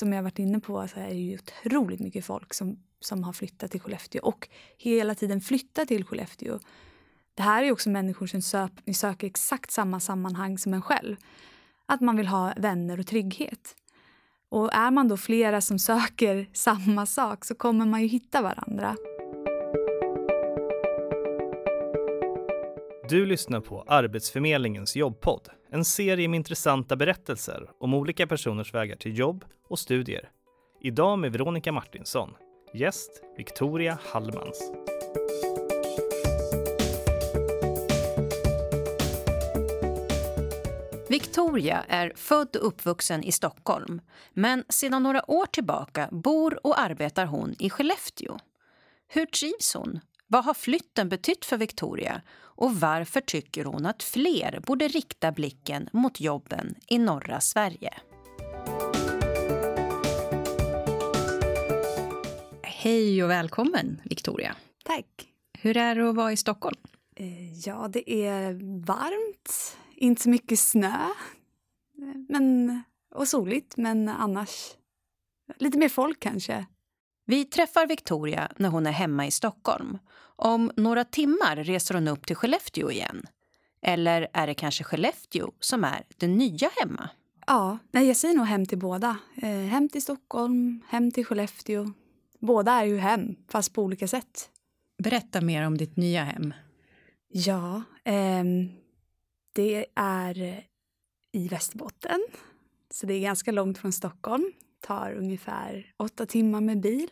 som jag varit inne på så är det ju otroligt mycket folk som har flyttat till Skellefteå och hela tiden flyttar till Skellefteå. Det här är ju också människor som söker exakt samma sammanhang som en själv. Att man vill ha vänner och trygghet. Och är man då flera som söker samma sak så kommer man ju hitta varandra. Du lyssnar på Arbetsförmedlingens jobbpodd. En serie med intressanta berättelser om olika personers vägar till jobb och studier. Idag med Veronica Martinsson. Gäst Victoria Hallmans. Victoria är född och uppvuxen i Stockholm, men sedan några år tillbaka bor och arbetar hon i Skellefteå. Hur trivs hon? Vad har flytten betytt för Victoria? Och varför tycker hon att fler borde rikta blicken mot jobben i norra Sverige? Hej och välkommen, Victoria. Tack. Hur är det att vara i Stockholm? Ja, det är varmt. Inte så mycket snö. Och soligt, men annars lite mer folk kanske. Vi träffar Victoria när hon är hemma i Stockholm. Om några timmar reser hon upp till Skellefteå igen. Eller är det kanske Skellefteå som är det nya hemma? Ja, jag säger nog hem till båda. Hem till Stockholm, hem till Skellefteå. Båda är ju hem, fast på olika sätt. Berätta mer om ditt nya hem. Ja, det är i Västerbotten. Så det är ganska långt från Stockholm. Tar ungefär 8 timmar med bil.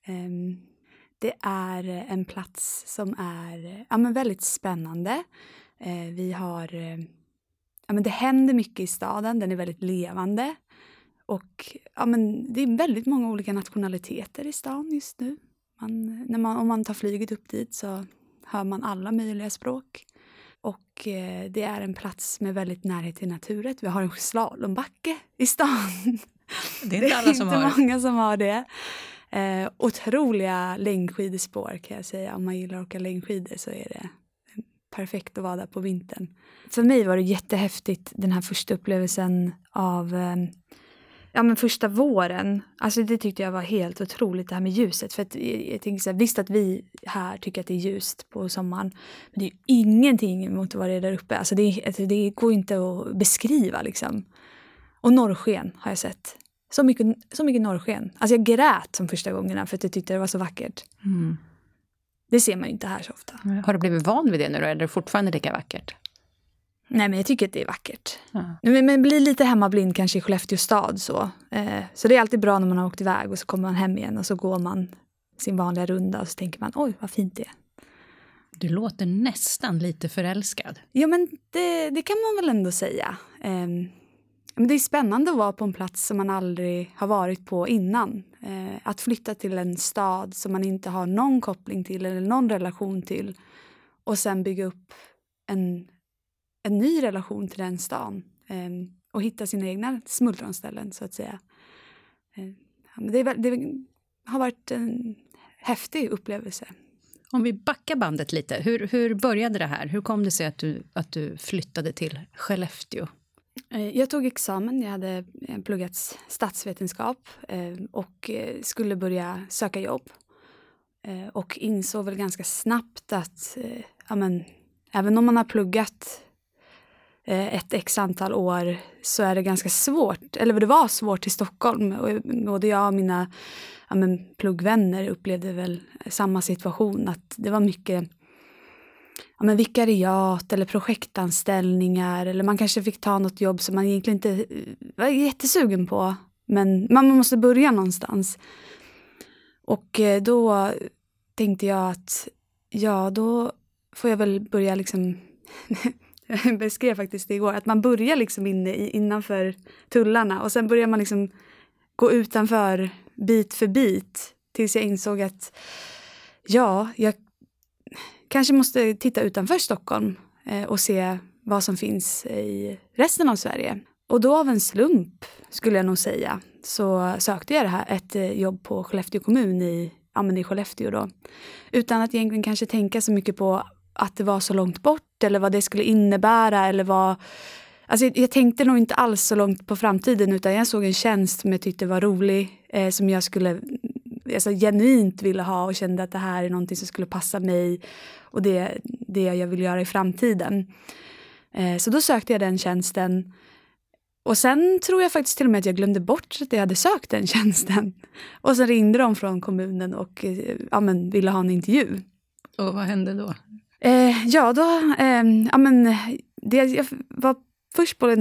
Det är en plats som är väldigt spännande. Vi har, det händer mycket i staden. Den är väldigt levande. Och det är väldigt många olika nationaliteter i stan just nu. Om man tar flyget upp dit så hör man alla möjliga språk. Och det är en plats med väldigt närhet till naturen. Vi har en slalombacke i stan. Det är inte alla som har. Det är inte många som har det. Otroliga längdskidespår kan jag säga. Om man gillar att åka längdskidor så är det perfekt att vara där på vintern. För mig var det jättehäftigt den här första upplevelsen av första våren. Alltså det tyckte jag var helt otroligt det här med ljuset. För att jag tänkte så här, visst att vi här tycker att det är ljust på sommaren. Men det är ju ingenting mot vad det är där uppe. Alltså det går inte att beskriva liksom. Och norrsken har jag sett. Så mycket norrsken. Alltså jag grät som första gångerna för att jag tyckte det var så vackert. Mm. Det ser man ju inte här så ofta. Har du blivit van vid det nu då? Eller är det fortfarande lika vackert? Nej, men jag tycker att det är vackert. Ja. Men blir lite hemmablind kanske i Skellefteå stad så. Så det är alltid bra när man har åkt iväg och så kommer man hem igen och så går man sin vanliga runda och så tänker man, oj vad fint det är. Du låter nästan lite förälskad. Ja, men det kan man väl ändå säga. Men det är spännande att vara på en plats som man aldrig har varit på innan. Att flytta till en stad som man inte har någon koppling till eller någon relation till. Och sen bygga upp en ny relation till den stan. Och hitta sina egna smultronställen så att säga. Men det har varit en häftig upplevelse. Om vi backar bandet lite. Hur började det här? Hur kom det sig att du flyttade till Skellefteå? Jag tog examen, jag hade pluggat statsvetenskap och skulle börja söka jobb. Och insåg väl ganska snabbt att även om man har pluggat ett x antal år så är det ganska svårt, eller det var svårt i Stockholm. Och både jag och mina pluggvänner upplevde väl samma situation, att det var mycket vikariat eller projektanställningar, eller man kanske fick ta något jobb som man egentligen inte var jättesugen på, men man måste börja någonstans. Och då tänkte jag att då får jag väl börja liksom jag beskrev faktiskt det igår, att man börjar liksom innanför tullarna och sen börjar man liksom gå utanför bit för bit tills jag insåg att jag kanske måste titta utanför Stockholm och se vad som finns i resten av Sverige. Och då av en slump, skulle jag nog säga, så sökte jag ett jobb på Skellefteå kommun i Skellefteå då. Utan att egentligen kanske tänka så mycket på att det var så långt bort eller vad det skulle innebära eller Alltså jag tänkte nog inte alls så långt på framtiden, utan jag såg en tjänst som jag tyckte var rolig, som jag skulle genuint ville ha och kände att det här är någonting som skulle passa mig och det jag vill göra i framtiden. Så då sökte jag den tjänsten. Och sen tror jag faktiskt till och med att jag glömde bort att jag hade sökt den tjänsten. Och sen ringde de från kommunen och ville ha en intervju. Och vad hände då? Jag var först på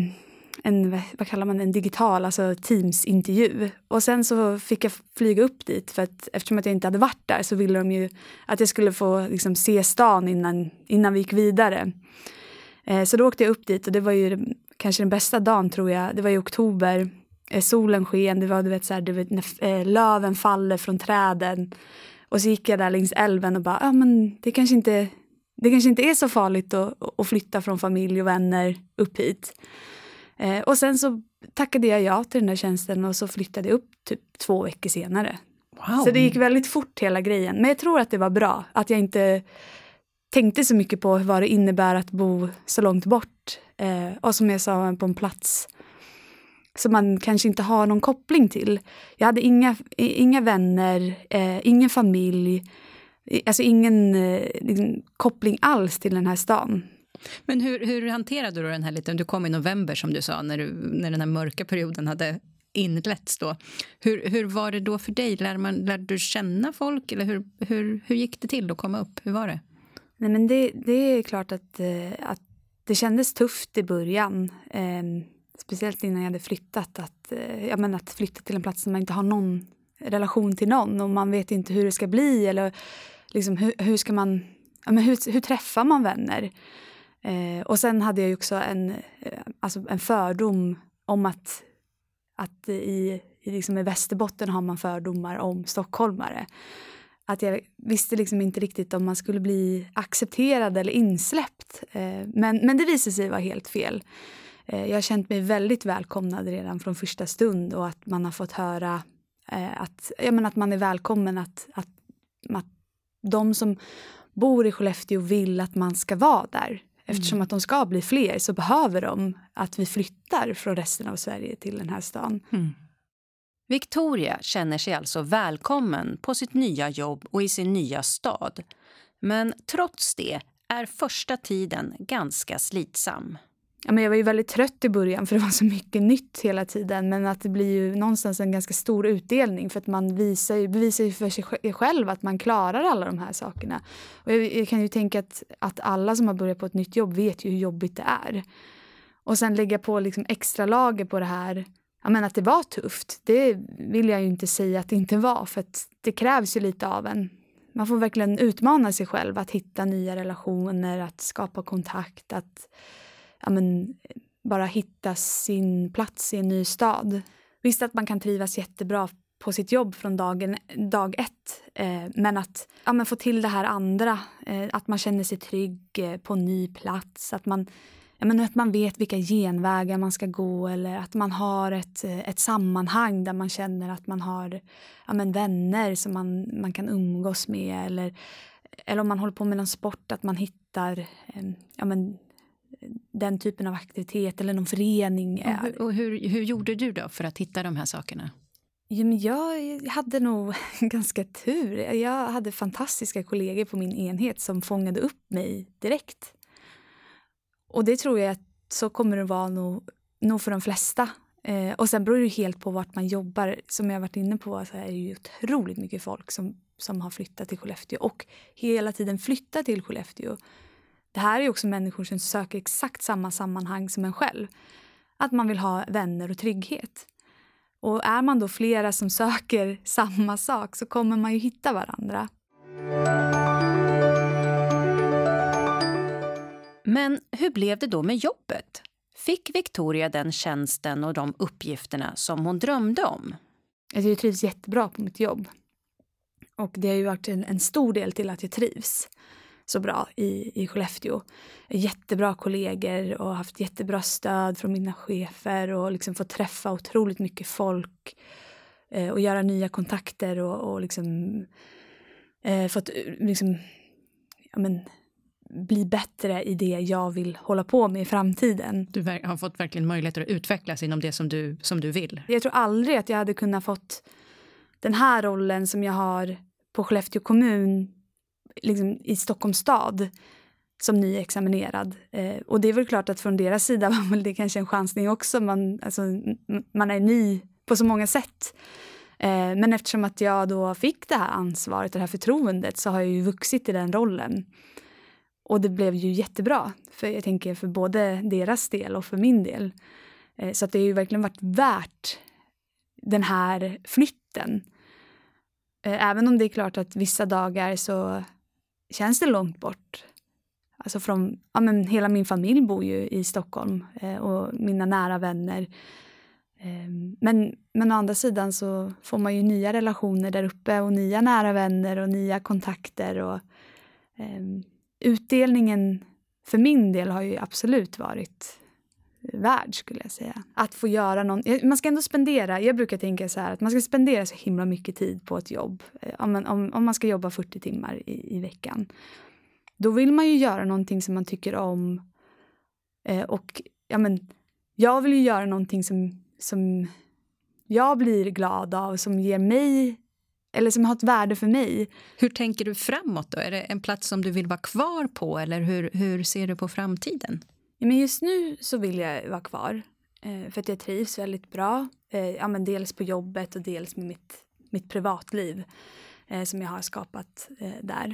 vad kallar man, en digital, alltså Teams-intervju. Och sen så fick jag flyga upp dit, för att eftersom att jag inte hade varit där så ville de ju att jag skulle få liksom se stan innan vi gick vidare. Så då åkte jag upp dit och det var ju kanske den bästa dagen, tror jag. Det var i oktober, solen sken, det var när löven faller från träden. Och så gick jag där längs älven och bara, men det kanske inte är så farligt att flytta från familj och vänner upp hit. Och sen så tackade jag ja till den där tjänsten och så flyttade jag upp typ 2 veckor senare. Wow. Så det gick väldigt fort hela grejen. Men jag tror att det var bra att jag inte tänkte så mycket på vad det innebär att bo så långt bort. Och som jag sa, på en plats som man kanske inte har någon koppling till. Jag hade inga vänner, ingen familj, alltså ingen koppling alls till den här stan. Men hur hanterade du den här du kom i november som du sa, när den här mörka perioden hade inletts då. Hur var det då för dig? Lärde du känna folk, eller hur gick det till att komma upp? Hur var det? Nej, men det är klart att det kändes tufft i början. Speciellt innan jag hade flyttat. Att flytta till en plats där man inte har någon relation till någon. Och man vet inte hur det ska bli. Eller liksom, hur ska man... hur träffar man vänner? Och sen hade jag ju också en fördom om att i Västerbotten har man fördomar om stockholmare. Att jag visste liksom inte riktigt om man skulle bli accepterad eller insläppt. Men det visade sig vara helt fel. Jag har känt mig väldigt välkomnad redan från första stund, och att man har fått höra att man är välkommen, att de som bor i Skellefteå vill att man ska vara där. Eftersom att de ska bli fler så behöver de att vi flyttar från resten av Sverige till den här stan. Victoria känner sig alltså välkommen på sitt nya jobb och i sin nya stad. Men trots det är första tiden ganska slitsam. Ja, men jag var ju väldigt trött i början för det var så mycket nytt hela tiden. Men att det blir ju någonstans en ganska stor utdelning, för att man bevisar ju för sig själv att man klarar alla de här sakerna. Och jag kan ju tänka att alla som har börjat på ett nytt jobb vet ju hur jobbigt det är. Och sen lägga på liksom extra lager på det här. Jag menar att det var tufft. Det vill jag ju inte säga att det inte var, för att det krävs ju lite av en. Man får verkligen utmana sig själv att hitta nya relationer, att skapa kontakt, att bara hitta sin plats i en ny stad. Visst att man kan trivas jättebra på sitt jobb från dag ett. Men att få till det här andra. Att man känner sig trygg på en ny plats. Att man vet vilka genvägar man ska gå. Eller att man har ett sammanhang där man känner att man har vänner som man kan umgås med. Eller om man håller på med någon sport, att man hittar den typen av aktivitet eller någon förening. Och hur gjorde du då för att hitta de här sakerna? Ja, men jag hade nog ganska tur. Jag hade fantastiska kollegor på min enhet som fångade upp mig direkt. Och det tror jag att så kommer det vara nog för de flesta. Och sen beror det helt på vart man jobbar. Som jag varit inne på så är det ju otroligt mycket folk som har flyttat till Skellefteå och hela tiden flyttar till Skellefteå. Det här är också människor som söker exakt samma sammanhang som en själv. Att man vill ha vänner och trygghet. Och är man då flera som söker samma sak så kommer man ju hitta varandra. Men hur blev det då med jobbet? Fick Victoria den tjänsten och de uppgifterna som hon drömde om? Jag trivs jättebra på mitt jobb. Och det har ju varit en stor del till att jag trivs så bra i Skellefteå. Jättebra kollegor och haft jättebra stöd från mina chefer och liksom fått träffa otroligt mycket folk och göra nya kontakter och liksom fått liksom bli bättre i det jag vill hålla på med i framtiden. Du har fått verkligen möjligheter att utvecklas inom det som du vill. Jag tror aldrig att jag hade kunnat fått den här rollen som jag har på Skellefteå kommun liksom i Stockholms stad som nyexaminerad. Och det är väl klart att från deras sida var väl det kanske en chansning också. Man är ny på så många sätt. Men eftersom att jag då fick det här ansvaret, det här förtroendet, så har jag ju vuxit i den rollen. Och det blev ju jättebra. För jag tänker för både deras del och för min del. Så att det har ju verkligen varit värt den här flytten. Även om det är klart att vissa dagar så känns det långt bort. Alltså hela min familj bor ju i Stockholm och mina nära vänner. Men å andra sidan så får man ju nya relationer där uppe och nya nära vänner och nya kontakter. Och utdelningen för min del har ju absolut varit värd, skulle jag säga. Att få göra man ska ändå spendera, jag brukar tänka så här, att man ska spendera så himla mycket tid på ett jobb. Om man ska jobba 40 timmar i veckan. Då vill man ju göra någonting som man tycker om. Och jag vill ju göra någonting som jag blir glad av, som ger mig, eller som har ett värde för mig. Hur tänker du framåt då? Är det en plats som du vill vara kvar på, eller hur ser du på framtiden? Men just nu så vill jag vara kvar för att jag trivs väldigt bra. Dels på jobbet och dels med mitt privatliv som jag har skapat där.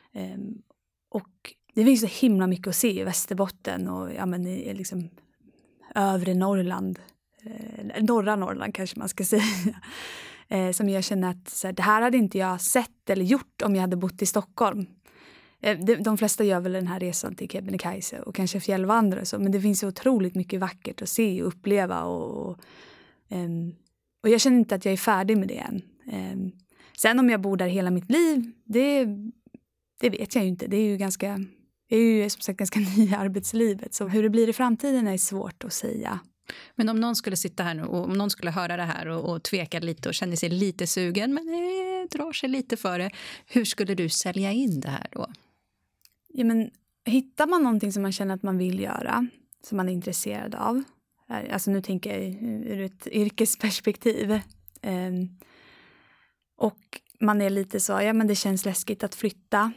Och det finns så himla mycket att se i Västerbotten och i liksom övre Norrland. Norra Norrland kanske man ska säga. Som jag känner att det här hade inte jag sett eller gjort om jag hade bott i Stockholm. De flesta gör väl den här resan till Kebnekaise och kanske fjällvandrar och så. Men det finns så otroligt mycket vackert att se och uppleva. Och jag känner inte att jag är färdig med det än. Sen om jag bor där hela mitt liv, det vet jag ju inte. Jag är ju som sagt ganska ny i arbetslivet. Så hur det blir i framtiden är svårt att säga. Men om någon skulle sitta här nu och om någon skulle höra det här och tveka lite och känner sig lite sugen men drar sig lite för det. Hur skulle du sälja in det här då? Ja, men hittar man någonting som man känner att man vill göra, som man är intresserad av. Alltså nu tänker jag ur ett yrkesperspektiv. Och man är lite så, men det känns läskigt att flytta.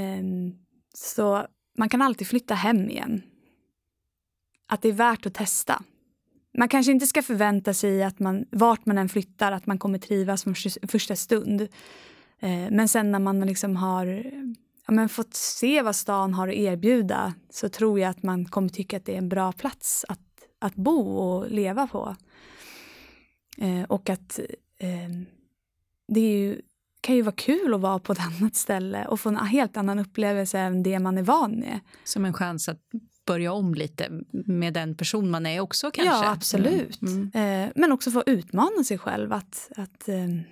Så man kan alltid flytta hem igen. Att det är värt att testa. Man kanske inte ska förvänta sig att vart man än flyttar, att man kommer trivas från första stund. Men sen när man liksom har fått se vad stan har att erbjuda, så tror jag att man kommer tycka att det är en bra plats att bo och leva på. Och att kan ju vara kul att vara på ett annat ställe och få en helt annan upplevelse än det man är van med. Som en chans att börja om lite med den person man är också kanske. Ja, absolut. Men också få utmana sig själv att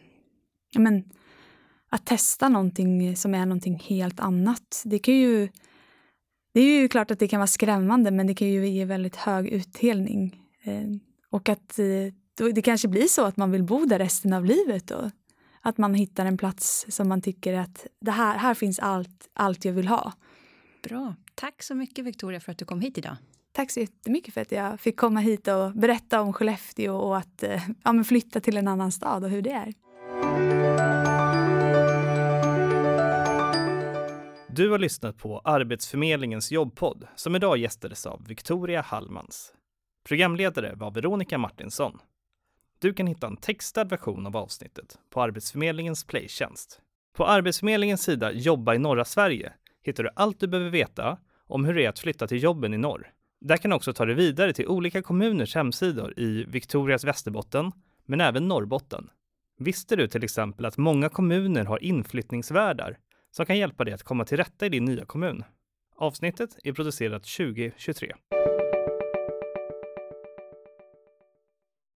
testa någonting som är någonting helt annat. Det är ju klart att det kan vara skrämmande, men det kan ju ge väldigt hög utdelning. Och att det kanske blir så att man vill bo där resten av livet då. Att man hittar en plats som man tycker att här finns allt jag vill ha. Bra. Tack så mycket Victoria för att du kom hit idag. Tack så jättemycket för att jag fick komma hit och berätta om Skellefteå och att flytta till en annan stad och hur det är. Du har lyssnat på Arbetsförmedlingens jobbpodd som idag gästades av Victoria Hallmans. Programledare var Veronica Martinsson. Du kan hitta en textad version av avsnittet på Arbetsförmedlingens playtjänst. På Arbetsförmedlingens sida Jobba i norra Sverige hittar du allt du behöver veta om hur det är att flytta till jobben i norr. Där kan du också ta dig vidare till olika kommuners hemsidor i Victorias Västerbotten, men även Norrbotten. Visste du till exempel att många kommuner har inflyttningsvärdar som kan hjälpa dig att komma till rätta i din nya kommun? Avsnittet är producerat 2023.